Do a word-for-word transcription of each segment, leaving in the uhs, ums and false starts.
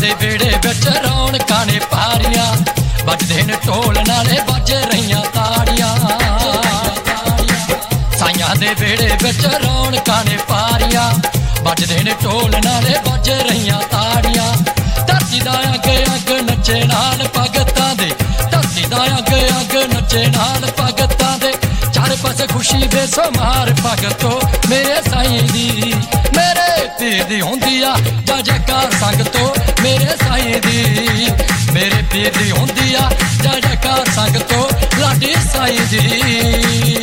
दे बेड़े विच रौनकां ने पारियां बजदे ने ढोल नाले बज रहियां ताड़ियां साइयां दे बेड़े विच रौनकां ने पारियां बजदे ने ढोल नाले बज रहियां ताड़ियां धरती दा अग अग नचे नाल भगतां दे धरती दा अग अग नचे नाल भगतां दे चार पासे खुशी बेसुमार भगतो मेरे साईं दी मेरे पीर दी हुंदी आ जय जयकार संगतो मेरे साईं दी मेरे पीर दी हुंदी आ जय जयकार संगतो लाडी साईं दी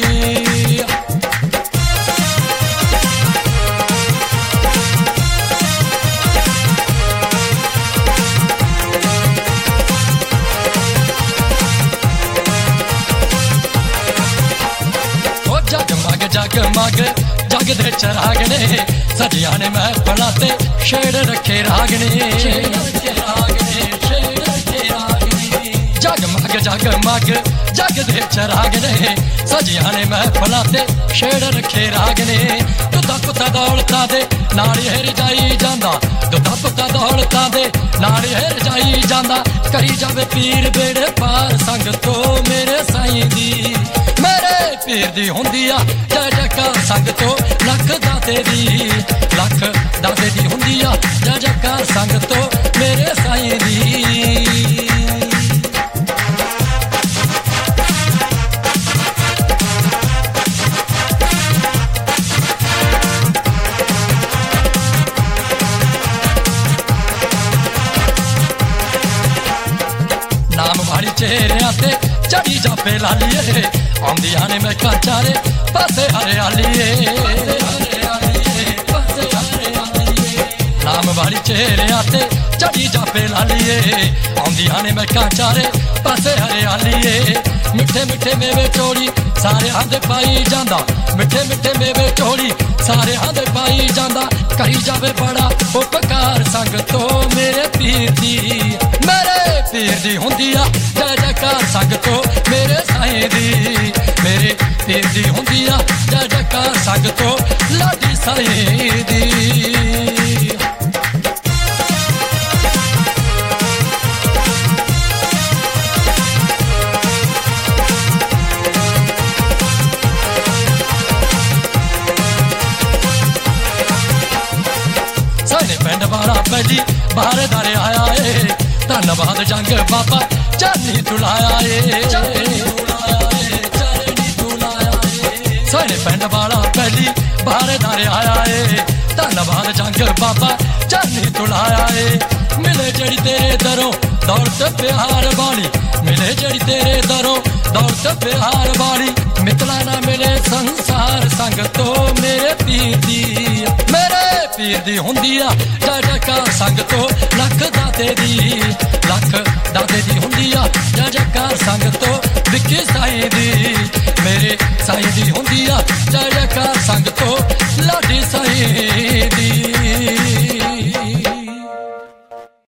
जगमग जगमग जग दे चराग ने सजिया ने महफिलां ते छेड़ रखे राग ने जगमग जगमग जग दे चराग ने सजिया ने महफिलां ते छेड़ रखे राग ने दुधा पुता दौलतां दे नाल हिर जाई जांदा दुधा पुता दौलतां दे नाल हिर जाई जांदा करी जावे पीर बेड़े पार संगतो मेरे साईं दी मेरे पीर दी हुंदी आ जय जयकार संगतो लख दाते दी लख दाते दी हुंदी आ जय जयकार संगतो मेरे साईं दी नाम वाली चेहरियां ते चढ़ी जापे लालिए आंदियां ने मैं चारे पासे हरियाली नाम वाली चेहरियां ते चढ़ी जापे लालिए आंदियां ने मैं चारे पासे हरियाली मिठे मिठे मेवे चोरी सारे हाथ पाई जांदा मिठे मिठे मेवे चोरी सारे हाथ पाई जांदा करी जावे बड़ा उपकार संगतो मेरे पीर दी मेरे पीर दी हुंदी आ जय जयकार संगतो मेरे साईं दी मेरे पीर दी हुंदी आ जय जयकार संगतो लाडी साईं दी पिंड वाला पहली बाहर दारे आया है धन्नवाद जंग बाबा चानी तुलाया है साढ़े पिंड वाला पहली बाहर दारे आया है धन्नवाद जंग बाबा चानी तुलाया है मिले जड़ी तेरे दरों दौलत प्यार वाली मिले जड़ी तेरे दरों दौलत प्यार वाली मितला ना मिले संसार संगतो मेरे पीर दी मेरे पीर दी हुंदी आ जय जयकार संगतो लख दाते दी लख दाते दी हुंदी आ जय जयकार संगतो विकी साईं दी मेरे साईं दी हुंदी आ जय जयकार संगतो लाडी साईं दी